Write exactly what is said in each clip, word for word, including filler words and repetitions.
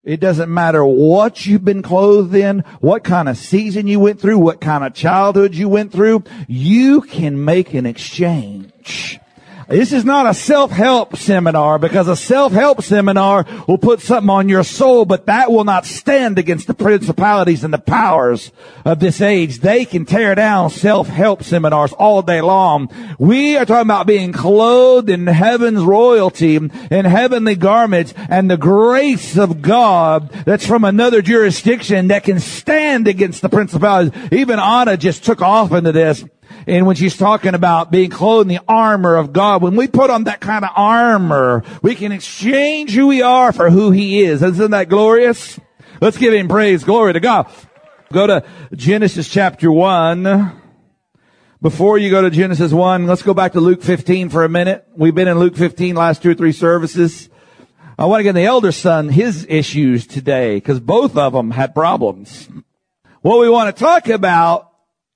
It doesn't matter what you've been clothed in, what kind of season you went through, what kind of childhood you went through. You can make an exchange. This is not a self-help seminar, because a self-help seminar will put something on your soul, but that will not stand against the principalities and the powers of this age. They can tear down self-help seminars all day long. We are talking about being clothed in heaven's royalty, in heavenly garments, and the grace of God that's from another jurisdiction that can stand against the principalities. Even Anna just took off into this. And when she's talking about being clothed in the armor of God, when we put on that kind of armor, we can exchange who we are for who He is. Isn't that glorious? Let's give Him praise. Glory to God. Go to Genesis chapter one. Before you go to Genesis one, let's go back to Luke fifteen for a minute. We've been in Luke fifteen last two or three services. I want to get the elder son his issues today, because both of them had problems. What we want to talk about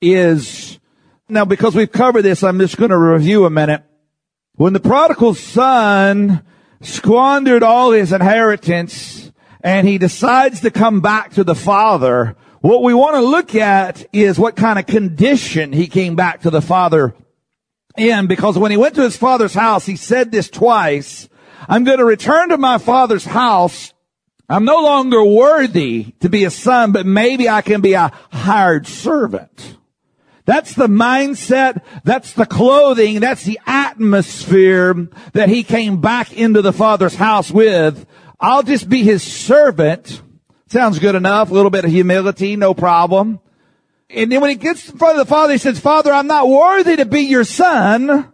is, now, because we've covered this, I'm just going to review a minute. When the prodigal son squandered all his inheritance and he decides to come back to the father, what we want to look at is what kind of condition he came back to the father in. Because when he went to his father's house, he said this twice: I'm going to return to my father's house. I'm no longer worthy to be a son, but maybe I can be a hired servant. That's the mindset, that's the clothing, that's the atmosphere that he came back into the Father's house with. I'll just be his servant. Sounds good enough. A little bit of humility, no problem. And then when he gets in front of the Father, he says, Father, I'm not worthy to be your son.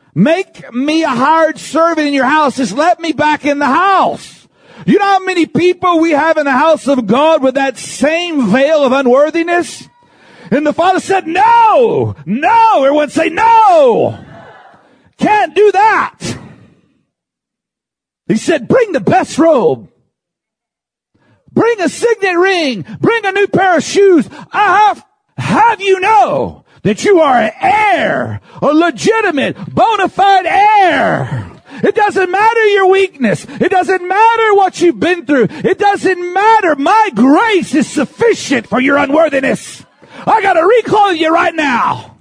Make me a hired servant in your house. Just let me back in the house. You know how many people we have in the house of God with that same veil of unworthiness? And the Father said, no, no. Everyone say, no. Can't do that. He said, bring the best robe. Bring a signet ring. Bring a new pair of shoes. I have, have you know that you are an heir, a legitimate, bona fide heir. It doesn't matter your weakness. It doesn't matter what you've been through. It doesn't matter. My grace is sufficient for your unworthiness. I got to recall you right now.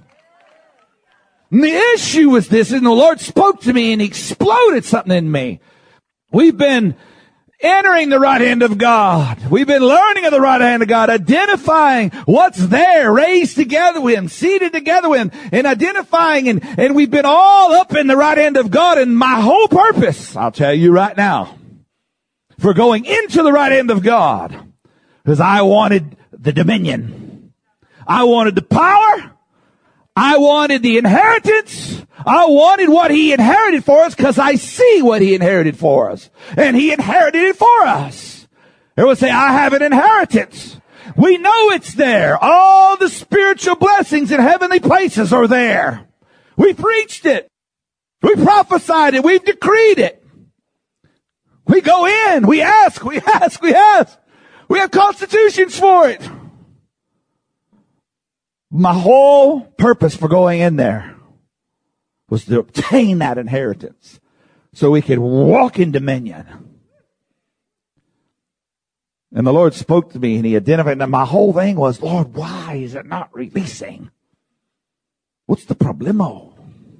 And the issue with this, and the Lord spoke to me and He exploded something in me. We've been entering the right hand of God. We've been learning of the right hand of God, identifying what's there, raised together with Him, seated together with Him, and identifying, and, and we've been all up in the right hand of God. And my whole purpose, I'll tell you right now, for going into the right hand of God, because I wanted the dominion. I wanted the power. I wanted the inheritance. I wanted what He inherited for us, because I see what He inherited for us. And He inherited it for us. Everyone say, I have an inheritance. We know it's there. All the spiritual blessings in heavenly places are there. We preached it. We prophesied it. We've decreed it. We go in. We ask. We ask. We ask. We have constitutions for it. My whole purpose for going in there was to obtain that inheritance so we could walk in dominion. And the Lord spoke to me and He identified, and my whole thing was, Lord, why is it not releasing? What's the problemo?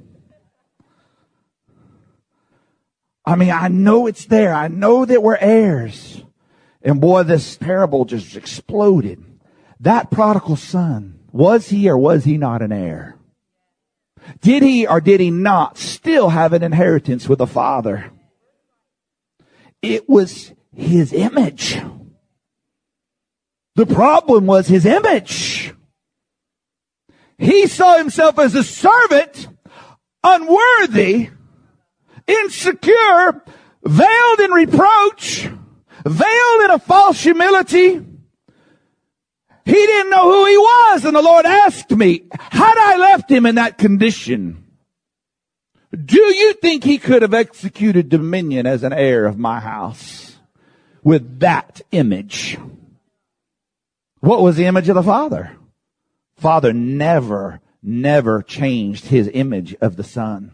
I mean, I know it's there. I know that we're heirs. And boy, this parable just exploded. That prodigal son, was he or was he not an heir? Did he or did he not still have an inheritance with the Father? It was his image. The problem was his image. He saw himself as a servant, unworthy, insecure, veiled in reproach, veiled in a false humility. He didn't know who he was, and the Lord asked me, had I left him in that condition, do you think he could have executed dominion as an heir of my house with that image? What was the image of the Father? Father never, never changed His image of the Son.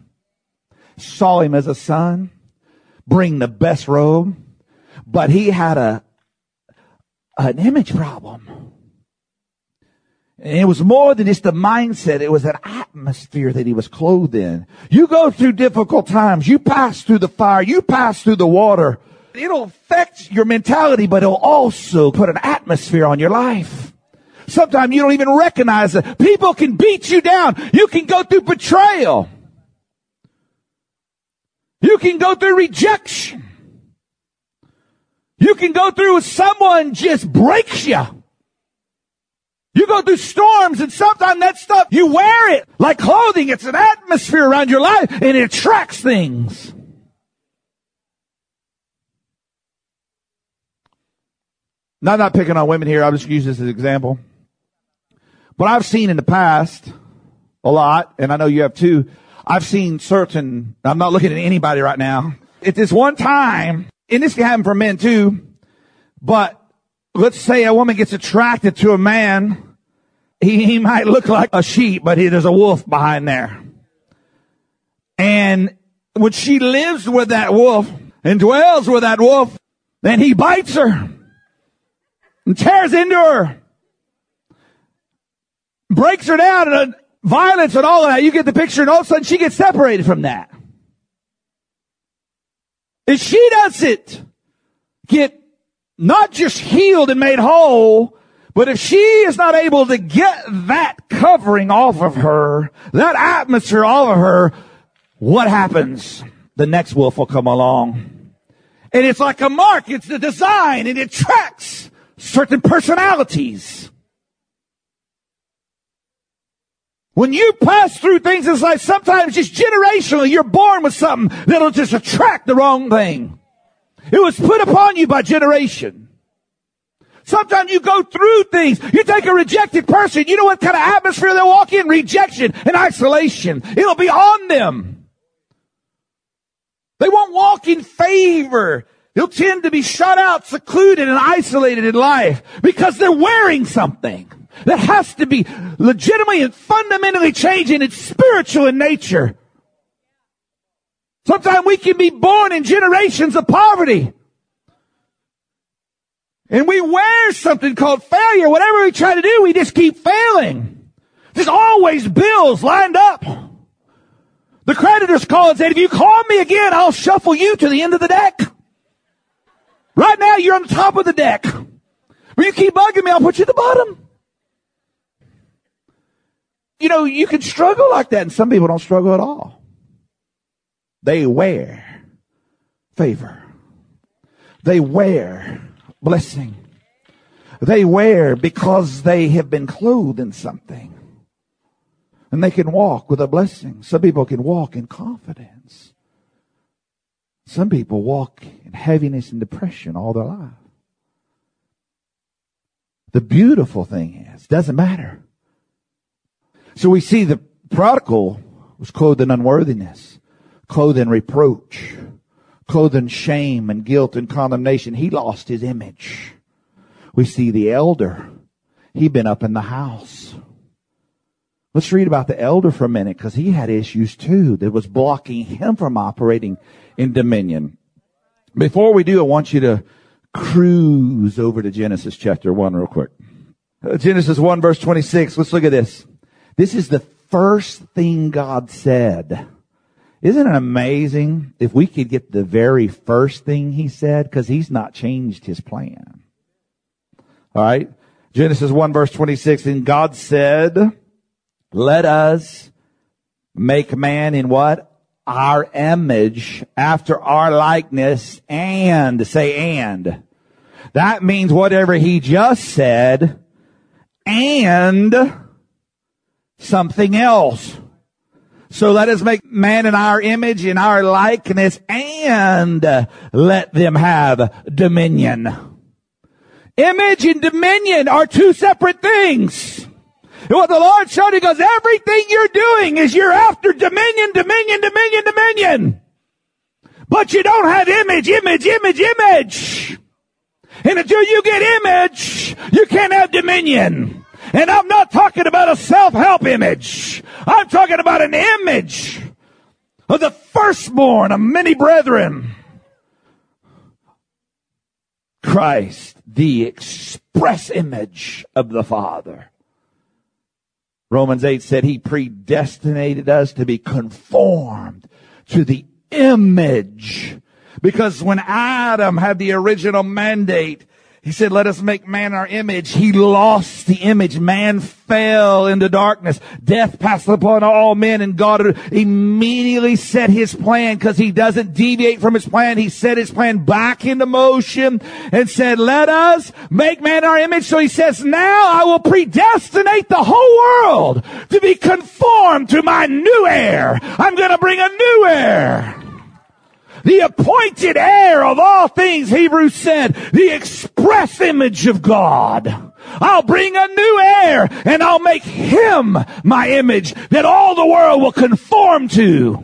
Saw him as a son, bring the best robe, but he had a an image problem. And it was more than just the mindset. It was an atmosphere that he was clothed in. You go through difficult times. You pass through the fire. You pass through the water. It'll affect your mentality, but it'll also put an atmosphere on your life. Sometimes you don't even recognize it. People can beat you down. You can go through betrayal. You can go through rejection. You can go through someone just breaks you. You go through storms, and sometimes that stuff, you wear it like clothing. It's an atmosphere around your life, and it attracts things. Now, I'm not picking on women here. I'll just use this as an example. But I've seen in the past a lot, and I know you have too, I've seen certain, I'm not looking at anybody right now. At this one time, and this can happen for men too, but let's say a woman gets attracted to a man. He, he might look like a sheep, but he, there's a wolf behind there. And when she lives with that wolf and dwells with that wolf, then he bites her and tears into her, breaks her down, and uh, violence and all of that. You get the picture, and all of a sudden she gets separated from that. If she doesn't get not just healed and made whole, but if she is not able to get that covering off of her, that atmosphere off of her, what happens? The next wolf will come along. And it's like a mark. It's the design, and it attracts certain personalities. When you pass through things, it's like sometimes just generationally, you're born with something that'll just attract the wrong thing. It was put upon you by generation. Sometimes you go through things. You take a rejected person. You know what kind of atmosphere they'll walk in? Rejection and isolation. It'll be on them. They won't walk in favor. They'll tend to be shut out, secluded, and isolated in life because they're wearing something that has to be legitimately and fundamentally changing. It's spiritual in nature. Sometimes we can be born in generations of poverty. And we wear something called failure. Whatever we try to do, we just keep failing. There's always bills lined up. The creditors call and say, if you call me again, I'll shuffle you to the end of the deck. Right now, you're on the top of the deck. But you keep bugging me, I'll put you at the bottom. You know, you can struggle like that, and some people don't struggle at all. They wear favor. They wear blessing. They wear because they have been clothed in something. And they can walk with a blessing. Some people can walk in confidence. Some people walk in heaviness and depression all their life. The beautiful thing is, doesn't matter. So we see the prodigal was clothed in unworthiness, clothed in reproach, clothed in shame and guilt and condemnation. He lost his image. We see the elder. He'd been up in the house. Let's read about the elder for a minute, because he had issues too that was blocking him from operating in dominion. Before we do, I want you to cruise over to Genesis chapter one real quick. Uh, Genesis one verse twenty-six. Let's look at this. This is the first thing God said. Isn't it amazing if we could get the very first thing he said? Because he's not changed his plan. All right. Genesis one verse twenty-six. And God said, let us make man in what? Our image, after our likeness, and, say and. That means whatever he just said, and something else. So let us make man in our image, in our likeness, and let them have dominion. Image and dominion are two separate things. And what the Lord showed, he goes, everything you're doing is you're after dominion, dominion, dominion, dominion. But you don't have image, image, image, image. And until you get image, you can't have dominion. And I'm not talking about a self-help image. I'm talking about an image of the firstborn of many brethren, Christ, the express image of the Father. Romans eight said he predestinated us to be conformed to the image. Because when Adam had the original mandate, he said, let us make man our image. He lost the image. Man fell into darkness. Death passed upon all men, and God immediately set his plan, because he doesn't deviate from his plan. He set his plan back into motion and said, let us make man our image. So he says, now I will predestinate the whole world to be conformed to my new heir. I'm going to bring a new heir. The appointed heir of all things, Hebrews said, the express image of God. I'll bring a new heir, and I'll make him my image that all the world will conform to.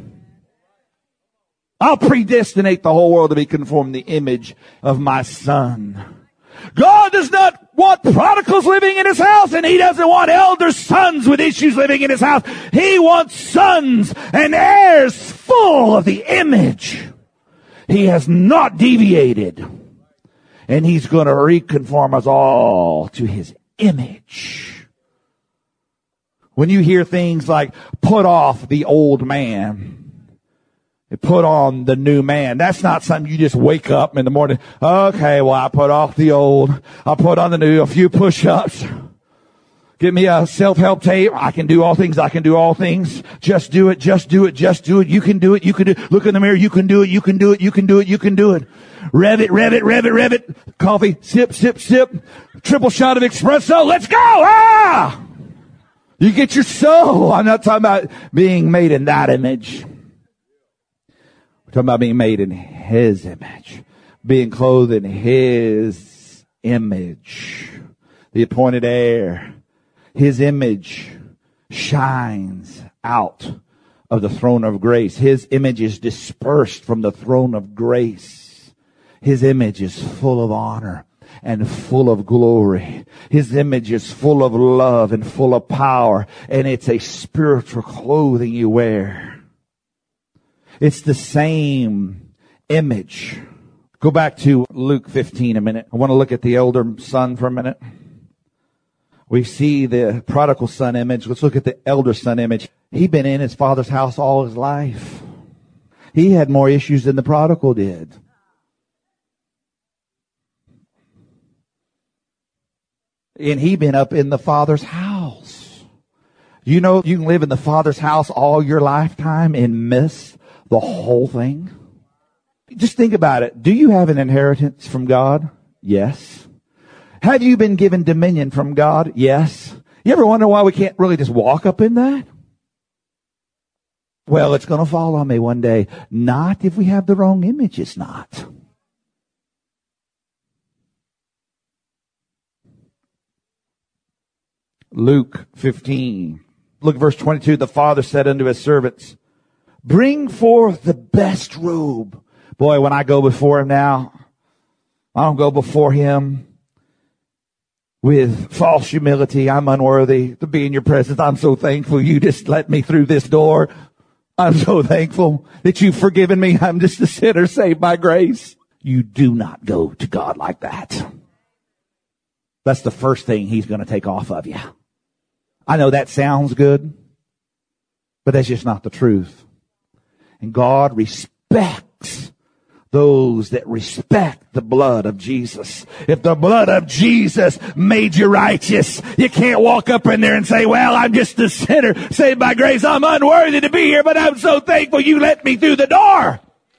I'll predestinate the whole world to be conformed to the image of my Son. God does not want prodigals living in his house, and he doesn't want elder sons with issues living in his house. He wants sons and heirs full of the image. He has not deviated. And he's going to reconform us all to his image. When you hear things like, put off the old man, put on the new man, that's not something you just wake up in the morning. Okay, well, I put off the old. I'll put on the new, a few push-ups. Give me a self-help tape. I can do all things. I can do all things. Just do it. Just do it. Just do it. You can do it. You can do it. Look in the mirror. You can do it. You can do it. You can do it. You can do it. Rev it, rev it, rev it, rev it. Coffee. Sip, sip, sip. Triple shot of espresso. Let's go. Ah! You get your soul. I'm not talking about being made in that image. We're talking about being made in his image. Being clothed in his image. The appointed heir. His image shines out of the throne of grace. His image is dispersed from the throne of grace. His image is full of honor and full of glory. His image is full of love and full of power. And it's a spiritual clothing you wear. It's the same image. Go back to Luke fifteen a minute. I want to look at the elder son for a minute. We see the prodigal son image. Let's look at the elder son image. He'd been in his father's house all his life. He had more issues than the prodigal did. And he'd been up in the father's house. You know, you can live in the father's house all your lifetime and miss the whole thing. Just think about it. Do you have an inheritance from God? Yes. Have you been given dominion from God? Yes. You ever wonder why we can't really just walk up in that? Well, it's going to fall on me one day. Not if we have the wrong image. It's not. Luke fifteen. Look at verse twenty-two. The father said unto his servants, bring forth the best robe. Boy, when I go before him now, I don't go before him with false humility. I'm unworthy to be in your presence. I'm so thankful you just let me through this door. I'm so thankful that you've forgiven me. I'm just a sinner saved by grace. You do not go to God like that. That's the first thing he's going to take off of you. I know that sounds good, but that's just not the truth. And God respects those that respect the blood of Jesus. If the blood of Jesus made you righteous, you can't walk up in there and say, well, I'm just a sinner saved by grace. I'm unworthy to be here, but I'm so thankful you let me through the door.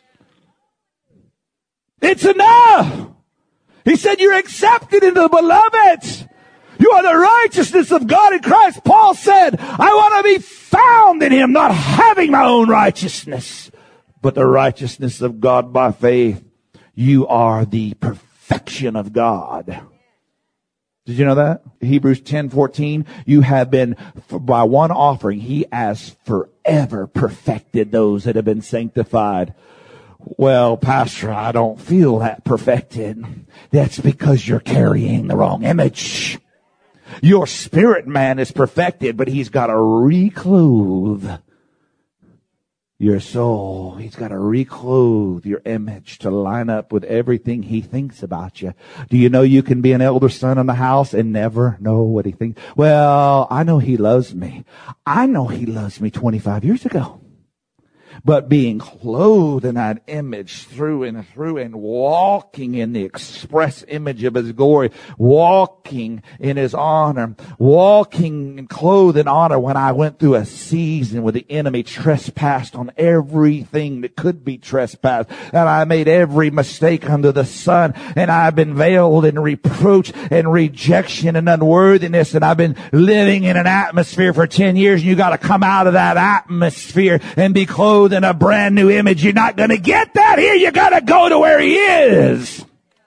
It's enough. He said, you're accepted into the beloved. You are the righteousness of God in Christ. Paul said, I want to be found in him, not having my own righteousness, but the righteousness of God by faith. You are the perfection of God. Did you know that? Hebrews ten fourteen, you have been, by one offering, he has forever perfected those that have been sanctified. Well, Pastor, I don't feel that perfected. That's because you're carrying the wrong image. Your spirit man is perfected, but he's got to reclothe your soul. He's got to reclothe your image to line up with everything he thinks about you. Do you know you can be an elder son in the house and never know what he thinks? Well, I know he loves me. I know he loves me twenty-five years ago. But being clothed in that image through and through and walking in the express image of his glory, walking in his honor, walking and clothed in honor when I went through a season where the enemy trespassed on everything that could be trespassed. And I made every mistake under the sun. And I've been veiled in reproach and rejection and unworthiness. And I've been living in an atmosphere for ten years. And you got to come out of that atmosphere and be clothed in a brand new image. You're not going to get that here. You got to go to where he is.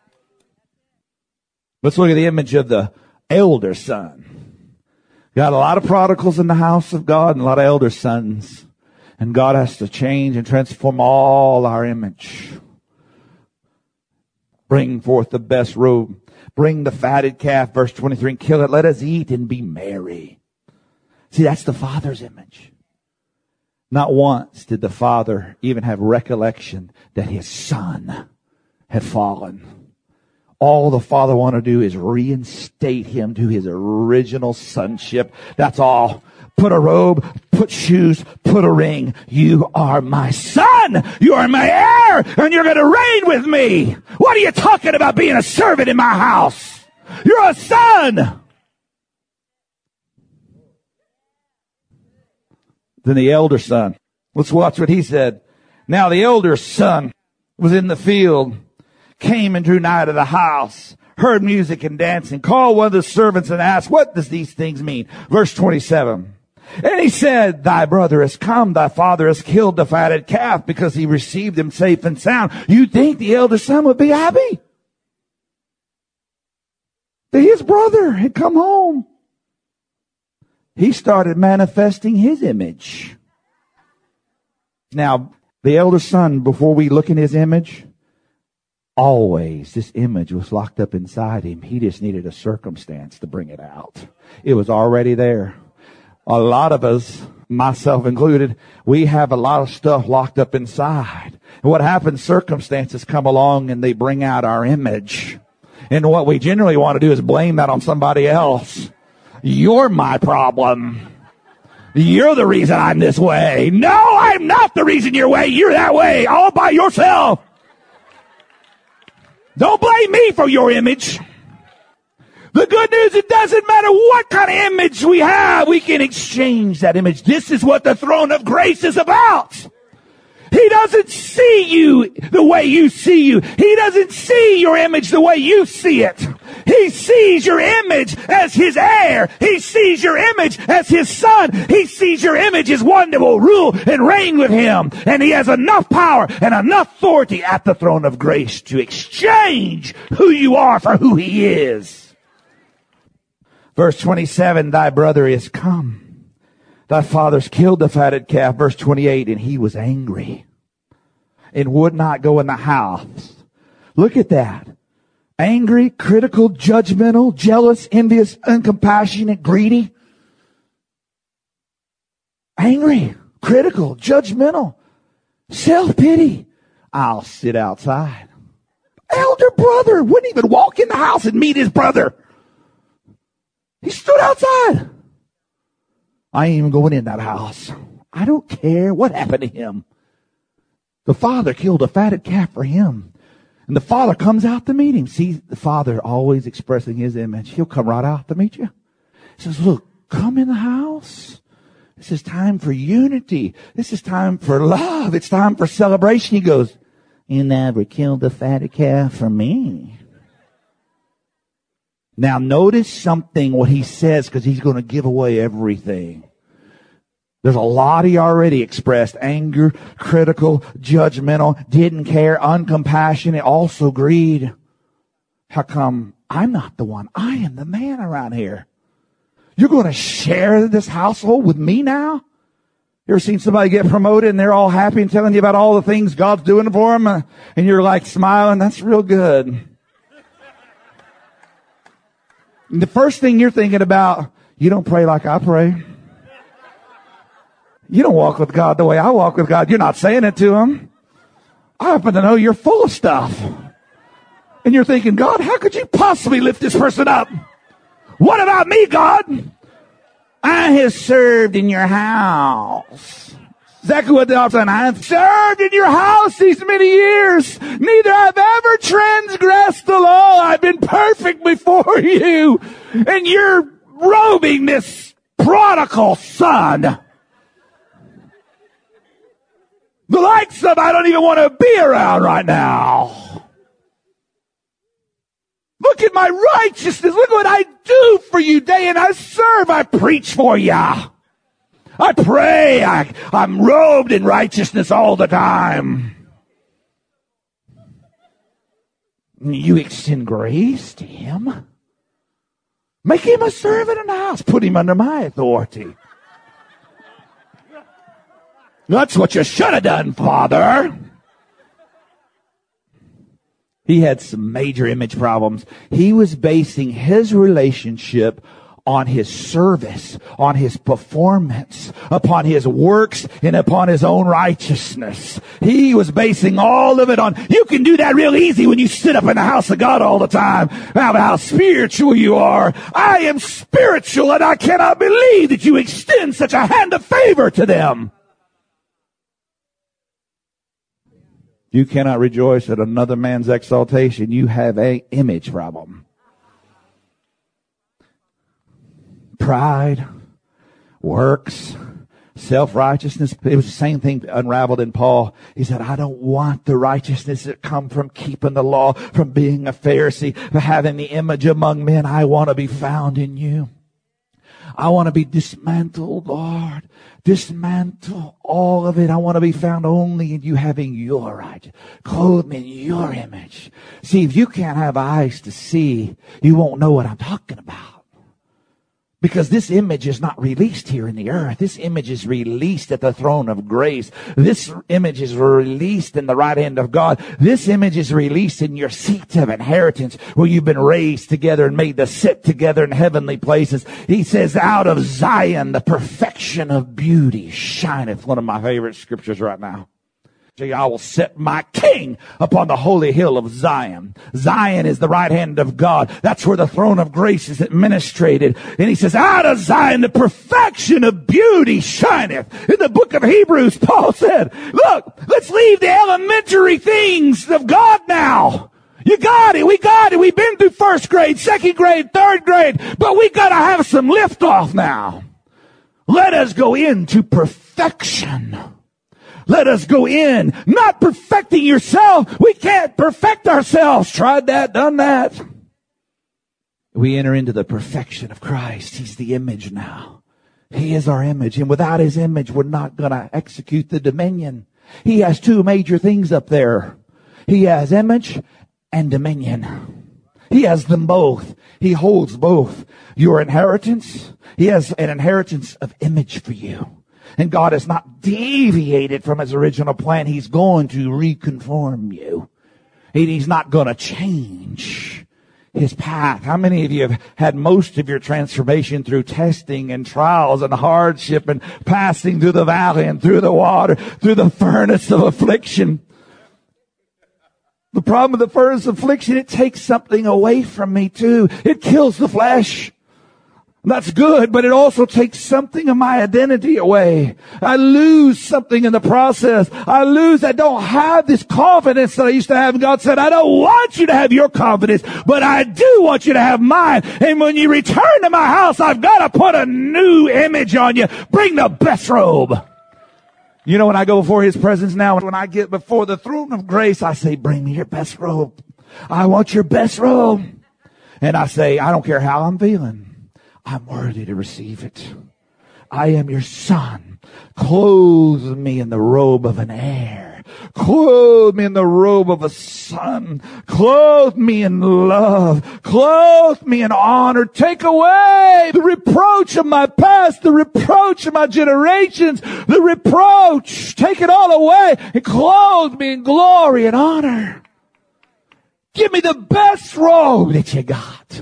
Let's look at the image of the elder son. Got a lot of prodigals in the house of God and a lot of elder sons. And God has to change and transform all our image. Bring forth the best robe. Bring the fatted calf, verse twenty-three, and kill it. Let us eat and be merry. See, that's the Father's image. Not once did the Father even have recollection that his Son had fallen. All the Father wanted to do is reinstate him to his original sonship. That's all. Put a robe, put shoes, put a ring. You are my son. You are my heir, and you're going to reign with me. What are you talking about being a servant in my house? You're a son. Then the elder son. Let's watch what he said. Now the elder son was in the field, came and drew nigh to the house, heard music and dancing, called one of the servants and asked, what does these things mean? Verse twenty-seven. And he said, thy brother has come, thy father has killed the fatted calf because he received him safe and sound. You'd think the elder son would be happy that his brother had come home. He started manifesting his image. Now, the elder son, before we look in his image, always this image was locked up inside him. He just needed a circumstance to bring it out. It was already there. A lot of us, myself included, we have a lot of stuff locked up inside. And what happens, circumstances come along and they bring out our image. And what we generally want to do is blame that on somebody else. You're my problem. You're the reason I'm this way. No, I'm not the reason you're way. You're that way all by yourself. Don't blame me for your image. The good news, it doesn't matter what kind of image we have. We can exchange that image. This is what the throne of grace is about. He doesn't see you the way you see you. He doesn't see your image the way you see it. He sees your image as his heir. He sees your image as his son. He sees your image as one that will rule and reign with him. And he has enough power and enough authority at the throne of grace to exchange who you are for who he is. Verse twenty-seven, thy brother is come. Thy fathers killed the fatted calf. Verse twenty-eight, and he was angry and would not go in the house. Look at that. Angry, critical, judgmental, jealous, envious, uncompassionate, greedy. Angry, critical, judgmental, self-pity. I'll sit outside. Elder brother wouldn't even walk in the house and meet his brother. He stood outside. I ain't even going in that house. I don't care what happened to him. The father killed a fatted calf for him. And the father comes out to meet him. See, the father always expressing his image. He'll come right out to meet you. He says, look, come in the house. This is time for unity. This is time for love. It's time for celebration. He goes, you never killed a fatted calf for me. Now notice something what he says, because he's going to give away everything. There's a lot he already expressed. Anger, critical, judgmental, didn't care, uncompassionate, also greed. How come I'm not the one? I am the man around here. You're going to share this household with me now? You ever seen somebody get promoted and they're all happy and telling you about all the things God's doing for them? Uh, and you're like smiling. That's real good. And the first thing you're thinking about, you don't pray like I pray. You don't walk with God the way I walk with God. You're not saying it to him. I happen to know you're full of stuff. And you're thinking, God, how could you possibly lift this person up? What about me, God? I have served in your house. Exactly what the officer said. I have served in your house these many years. Neither have ever transgressed the law. I've been perfect before you. And you're robing this prodigal son. The likes of I don't even want to be around right now. Look at my righteousness. Look what I do for you day and I serve. I preach for you. I pray. I, I'm robed in righteousness all the time. You extend grace to him. Make him a servant in the house. Put him under my authority. That's what you should have done, Father. He had some major image problems. He was basing his relationship on his service, on his performance, upon his works, and upon his own righteousness. He was basing all of it on, you can do that real easy when you sit up in the house of God all the time. How, how spiritual you are. I am spiritual and I cannot believe that you extend such a hand of favor to them. You cannot rejoice at another man's exaltation. You have an image problem. Pride, works, self-righteousness. It was the same thing unraveled in Paul. He said, I don't want the righteousness that come from keeping the law, from being a Pharisee, from having the image among men. I want to be found in you. I want to be dismantled, Lord. Dismantle all of it. I want to be found only in you having your right. Clothe me in your image. See, if you can't have eyes to see, you won't know what I'm talking about. Because this image is not released here in the earth. This image is released at the throne of grace. This image is released in the right hand of God. This image is released in your seat of inheritance where you've been raised together and made to sit together in heavenly places. He says, out of Zion, the perfection of beauty shineth. One of my favorite scriptures right now. I will set my king upon the holy hill of Zion. Zion is the right hand of God. That's where the throne of grace is administrated. And he says, out of Zion, the perfection of beauty shineth. In the book of Hebrews, Paul said, look, let's leave the elementary things of God now. You got it. We got it. We've been through first grade, second grade, third grade, but we got to have some liftoff now. Let us go into perfection. Let us go in, not perfecting yourself. We can't perfect ourselves. Tried that, done that. We enter into the perfection of Christ. He's the image now. He is our image. And without his image, we're not going to execute the dominion. He has two major things up there. He has image and dominion. He has them both. He holds both. Your inheritance, he has an inheritance of image for you. And God has not deviated from his original plan. He's going to reconform you. He's not going to change his path. How many of you have had most of your transformation through testing and trials and hardship and passing through the valley and through the water, through the furnace of affliction? The problem with the furnace of affliction, it takes something away from me too. It kills the flesh. That's good, but it also takes something of my identity away. I lose something in the process. I lose, I don't have this confidence that I used to have. And God said, I don't want you to have your confidence, but I do want you to have mine. And when you return to my house, I've got to put a new image on you. Bring the best robe. You know, when I go before his presence now, when I get before the throne of grace, I say, bring me your best robe. I want your best robe. And I say, I don't care how I'm feeling. I'm worthy to receive it. I am your son. Clothe me in the robe of an heir. Clothe me in the robe of a son. Clothe me in love. Clothe me in honor. Take away the reproach of my past, the reproach of my generations, the reproach. Take it all away and clothe me in glory and honor. Give me the best robe that you got.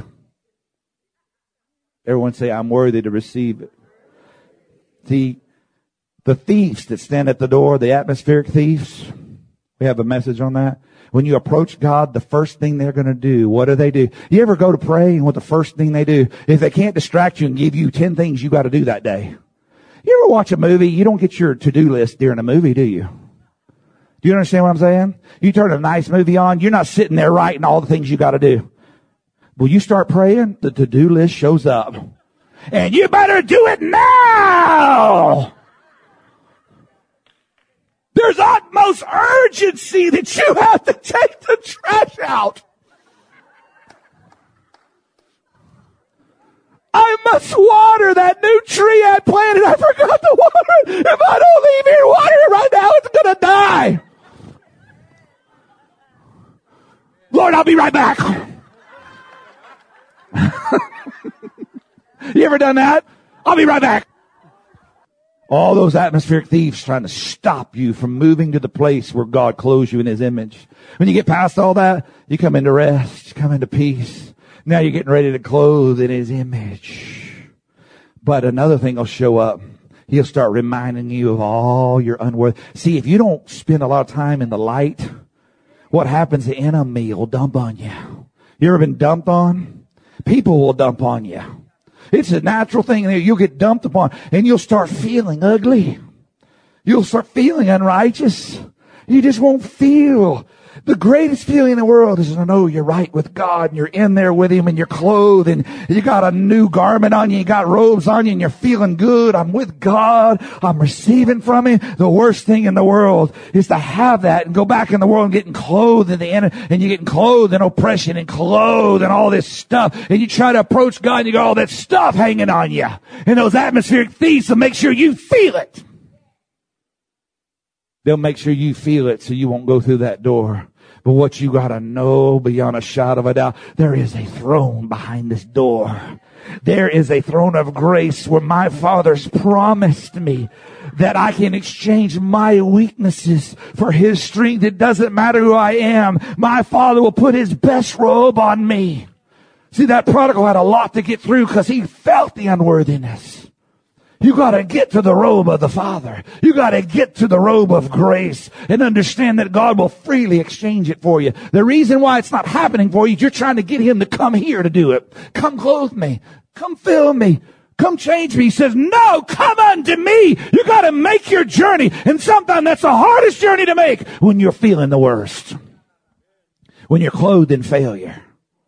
Everyone say, I'm worthy to receive it. See, The thieves that stand at the door, the atmospheric thieves, we have a message on that. When you approach God, the first thing they're going to do, what do they do? You ever go to pray and what the first thing they do, if they can't distract you and give you ten things you got to do that day. You ever watch a movie, you don't get your to-do list during a movie, do you? Do you understand what I'm saying? You turn a nice movie on, you're not sitting there writing all the things you got to do. Well, you start praying, the to-do list shows up. And you better do it now! There's utmost urgency that you have to take the trash out. I must water that new tree I planted. I forgot to water it. If I don't leave here and water it right now, it's going to die. Lord, I'll be right back. You ever done that? I'll be right back. All those atmospheric thieves trying to stop you from moving to the place where God clothes you in His image. When you get past all that, you come into rest, you come into peace. Now you're getting ready to clothe in His image. But another thing will show up. He'll start reminding you of all your unworthy. See, if you don't spend a lot of time in the light, what happens? The enemy will dump on you. You ever been dumped on? People will dump on you. It's a natural thing. You'll get dumped upon and you'll start feeling ugly. You'll start feeling unrighteous. You just won't feel. The greatest feeling in the world is to know you're right with God and you're in there with Him and you're clothed and you got a new garment on you, you got robes on you and you're feeling good. I'm with God. I'm receiving from Him. The worst thing in the world is to have that and go back in the world and getting clothed in the end and you're getting clothed in oppression and clothed in all this stuff and you try to approach God and you got all that stuff hanging on you and those atmospheric thieves will make sure you feel it. They'll make sure you feel it so you won't go through that door. But what you gotta know beyond a shadow of a doubt, there is a throne behind this door. There is a throne of grace where my Father's promised me that I can exchange my weaknesses for His strength. It doesn't matter who I am. My Father will put His best robe on me. See, that prodigal had a lot to get through because he felt the unworthiness. You got to get to the robe of the Father. You got to get to the robe of grace and understand that God will freely exchange it for you. The reason why it's not happening for you is you're trying to get Him to come here to do it. Come clothe me. Come fill me. Come change me. He says, no, come unto me. You got to make your journey. And sometimes that's the hardest journey to make when you're feeling the worst. When you're clothed in failure.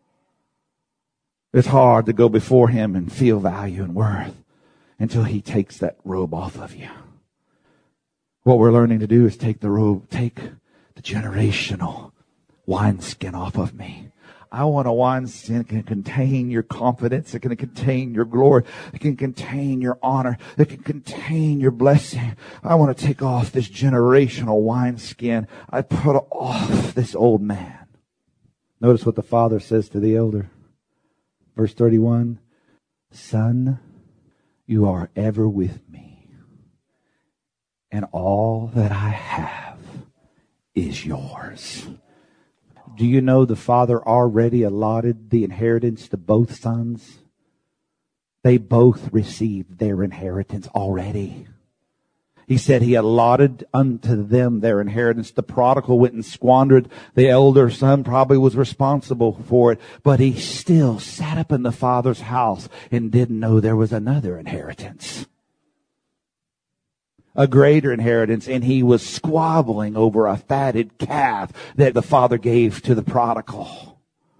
It's hard to go before Him and feel value and worth until He takes that robe off of you. What we're learning to do is take the robe, take the generational wineskin off of me. I want a wineskin that can contain your confidence. It can contain your glory. It can contain your honor. It can contain your blessing. I want to take off this generational wineskin. I put off this old man. Notice what the Father says to the elder. Verse thirty-one, Son, you are ever with me, and all that I have is yours. Do you know the Father already allotted the inheritance to both sons? They both received their inheritance already. He said He allotted unto them their inheritance. The prodigal went and squandered. The elder son probably was responsible for it, but he still sat up in the Father's house and didn't know there was another inheritance. A greater inheritance, and he was squabbling over a fatted calf that the Father gave to the prodigal.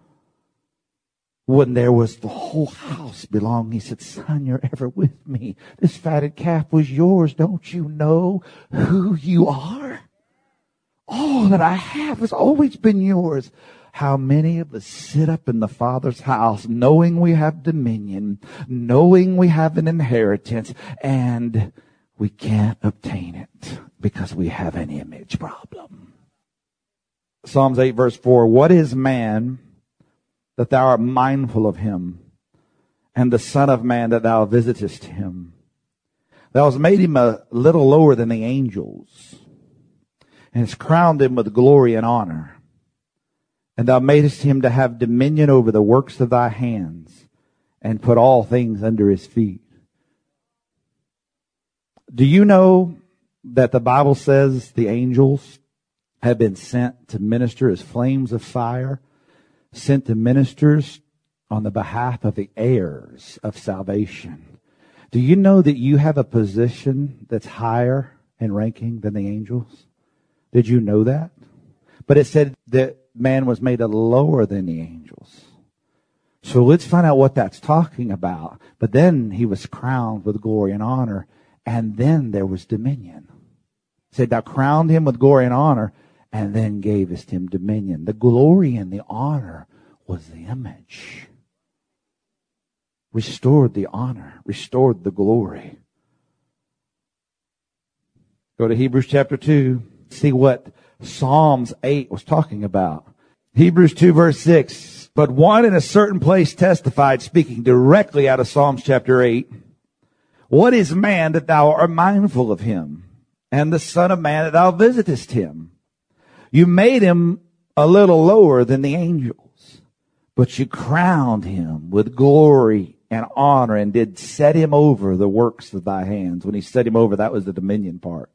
When there was the whole house belonging, he said, Son, you're ever with me. This fatted calf was yours. Don't you know who you are? All that I have has always been yours. How many of us sit up in the Father's house knowing we have dominion, knowing we have an inheritance, and we can't obtain it because we have an image problem. Psalms eight verse four, what is man that thou art mindful of him, and the Son of Man that thou visitest him? Thou hast made him a little lower than the angels, and hast crowned him with glory and honor. And thou madest him to have dominion over the works of thy hands, and put all things under his feet. Do you know that the Bible says the angels have been sent to minister as flames of fire, sent to ministers on the behalf of the heirs of salvation. Do you know that you have a position that's higher in ranking than the angels? Did you know that? But it said that man was made a lower than the angels. So let's find out what that's talking about. But then he was crowned with glory and honor, and then there was dominion. It said, thou crowned him with glory and honor, and then gavest him dominion. The glory and the honor was the image. Restored the honor, restored the glory. Go to Hebrews chapter two, see what Psalms eight was talking about. Hebrews two verse six, but one in a certain place testified, speaking directly out of Psalms chapter eight, what is man that thou art mindful of him, and the son of man that thou visitest him? You made him a little lower than the angels, but you crowned him with glory and honor, and did set him over the works of thy hands. When he set him over, that was the dominion part.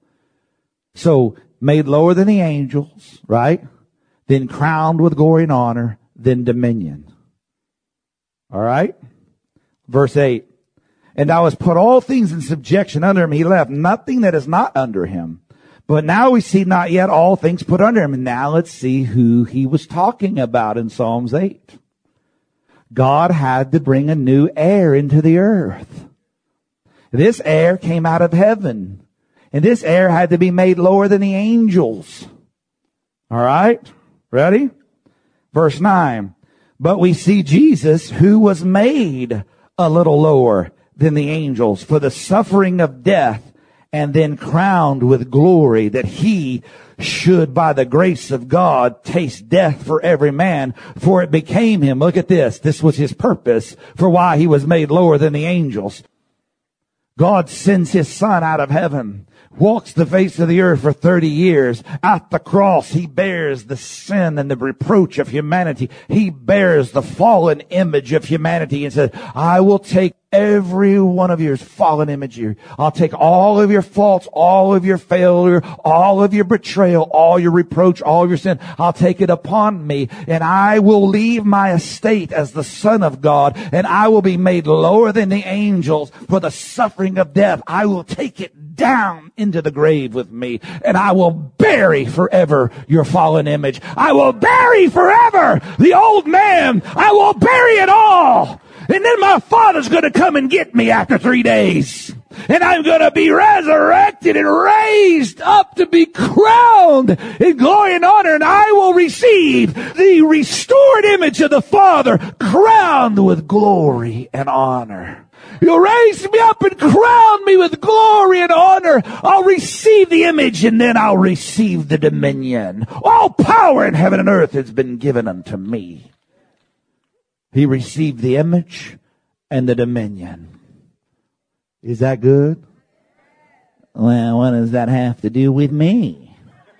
So, made lower than the angels, right? Then crowned with glory and honor, then dominion. All right? Verse eight. And thou hast put all things in subjection under him. He left nothing that is not under him. But now we see not yet all things put under him. And now let's see who he was talking about in Psalms eight. God had to bring a new heir into the earth. This heir came out of heaven. And this heir had to be made lower than the angels. All right? Ready? Verse nine. But we see Jesus, who was made a little lower than the angels for the suffering of death, and then crowned with glory, that he should, by the grace of God, taste death for every man. For it became him. Look at this. This was his purpose for why he was made lower than the angels. God sends his son out of heaven, walks the face of the earth for thirty years. At the cross, he bears the sin and the reproach of humanity. He bears the fallen image of humanity and says, I will take every one of your fallen image here. I'll take all of your faults, all of your failure, all of your betrayal, all your reproach, all of your sin. I'll take it upon me, and I will leave my estate as the Son of God, and I will be made lower than the angels for the suffering of death. I will take it down into the grave with me, and I will bury forever your fallen image. I will bury forever the old man. I will bury it all. And then my Father's going to come and get me after three days. And I'm going to be resurrected and raised up to be crowned in glory and honor. And I will receive the restored image of the Father, crowned with glory and honor. You'll raise me up and crown me with glory and honor. I'll receive the image, and then I'll receive the dominion. All power in heaven and earth has been given unto me. He received the image and the dominion. Is that good? Well, what does that have to do with me?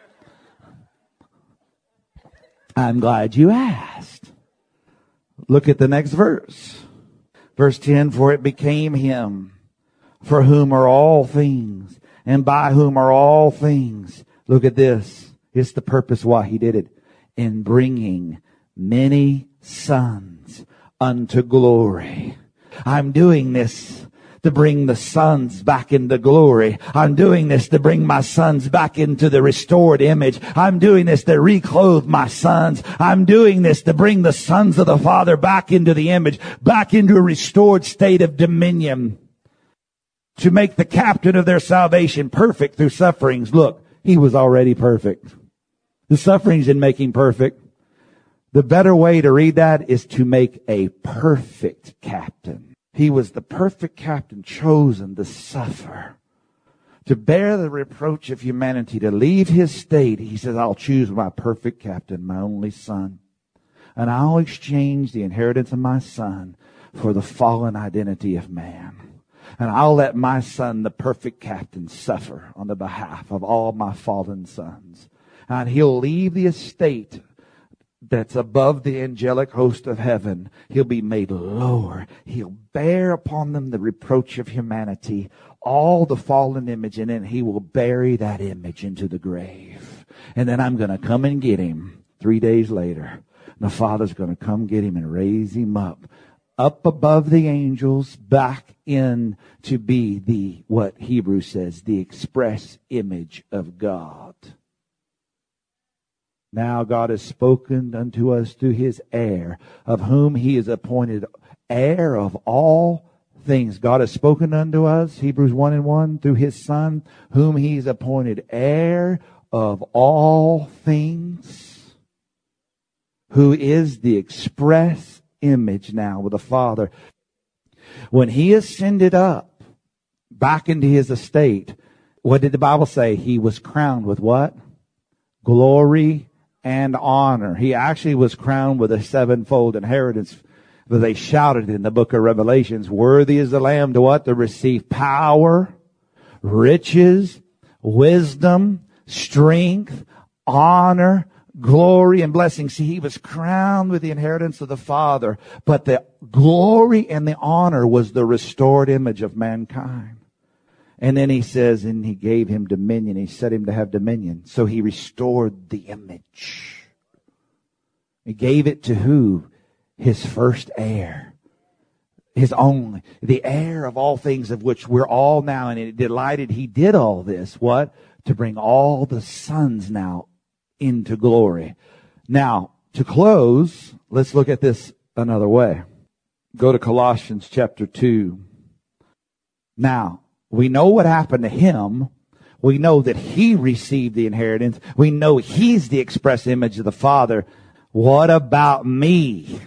I'm glad you asked. Look at the next verse. Verse ten, for it became him, for whom are all things, and by whom are all things. Look at this. It's the purpose why he did it. In bringing many sons unto glory. I'm doing this to bring the sons back into glory. I'm doing this to bring my sons back into the restored image. I'm doing this to reclothe my sons. I'm doing this to bring the sons of the Father back into the image, back into a restored state of dominion, to make the captain of their salvation perfect through sufferings. Look, he was already perfect. The sufferings didn't make him perfect. The better way to read that is to make a perfect captain. He was the perfect captain chosen to suffer, to bear the reproach of humanity, to leave his state. He says, I'll choose my perfect captain, my only son, and I'll exchange the inheritance of my son for the fallen identity of man. And I'll let my son, the perfect captain, suffer on the behalf of all my fallen sons. And he'll leave the estate that's above the angelic host of heaven. He'll be made lower. He'll bear upon them the reproach of humanity, all the fallen image, and then he will bury that image into the grave. And then I'm going to come and get him three days later. The Father's going to come get him and raise him up, up above the angels, back in to be the, what Hebrews says, the express image of God. Now God has spoken unto us through his heir, of whom he is appointed heir of all things. God has spoken unto us, Hebrews one and one, through his Son, whom he is appointed heir of all things, who is the express image now with the Father. When he ascended up back into his estate, what did the Bible say? He was crowned with what? Glory and honor. He actually was crowned with a sevenfold inheritance. But they shouted in the book of Revelations, worthy is the Lamb to what? To receive power, riches, wisdom, strength, honor, glory, and blessing. See, he was crowned with the inheritance of the Father, but the glory and the honor was the restored image of mankind. And then he says, and he gave him dominion. He set him to have dominion. So he restored the image. He gave it to who? His first heir. His only. The heir of all things, of which we're all now. And it delighted he did all this. What? To bring all the sons now into glory. Now, to close, let's look at this another way. Go to Colossians chapter two. Now, we know what happened to him. We know that he received the inheritance. We know he's the express image of the Father. What about me?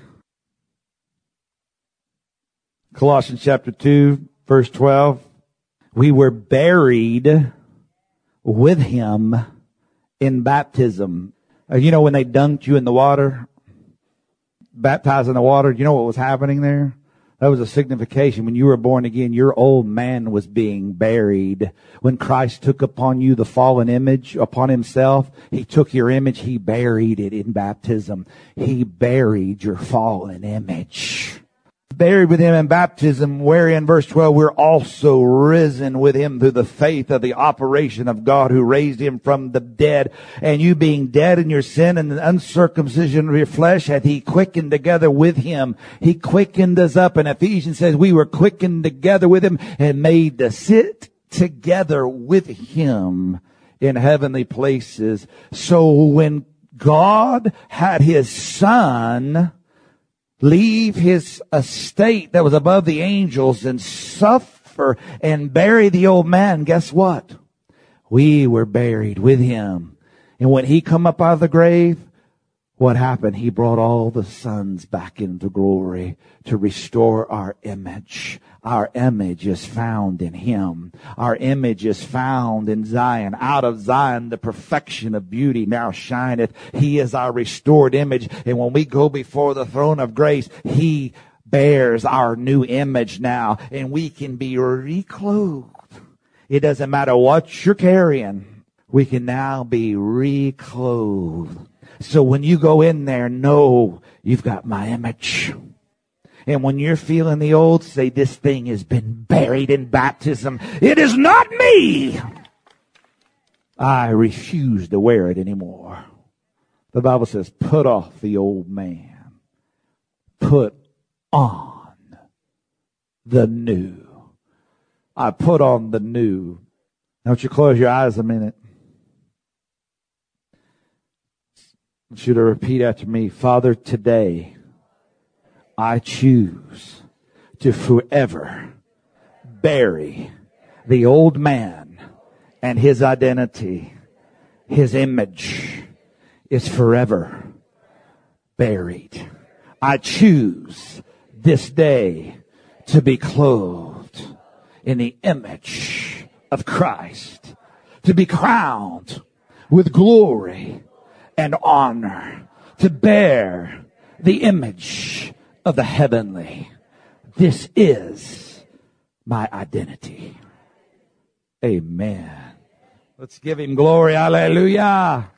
Colossians chapter two, verse twelve. We were buried with him in baptism. Uh, you know when they dunked you in the water, baptized in the water, you know what was happening there? That was a signification. When you were born again, your old man was being buried. When Christ took upon you the fallen image upon himself, he took your image, he buried it in baptism. He buried your fallen image. Buried with him in baptism, wherein, verse twelve, we're also risen with him through the faith of the operation of God who raised him from the dead. And you being dead in your sin and the uncircumcision of your flesh, hath he quickened together with him. He quickened us up. And Ephesians says we were quickened together with him and made to sit together with him in heavenly places. So when God had his Son leave his estate that was above the angels and suffer and bury the old man, guess what? We were buried with him. And when he come up out of the grave, what happened? He brought all the sons back into glory to restore our image. Our image is found in him. Our image is found in Zion. Out of Zion, the perfection of beauty now shineth. He is our restored image. And when we go before the throne of grace, he bears our new image now. And we can be reclothed. It doesn't matter what you're carrying. We can now be reclothed. So when you go in there, know you've got my image. And when you're feeling the old, say, this thing has been buried in baptism. It is not me. I refuse to wear it anymore. The Bible says, put off the old man. Put on the new. I put on the new. Now, won't you close your eyes a minute? I want you to repeat after me. Father, today I choose to forever bury the old man and his identity. His image is forever buried. I choose this day to be clothed in the image of Christ, to be crowned with glory and honor, to bear the image of the heavenly. This is my identity. Amen. Let's give him glory. Hallelujah.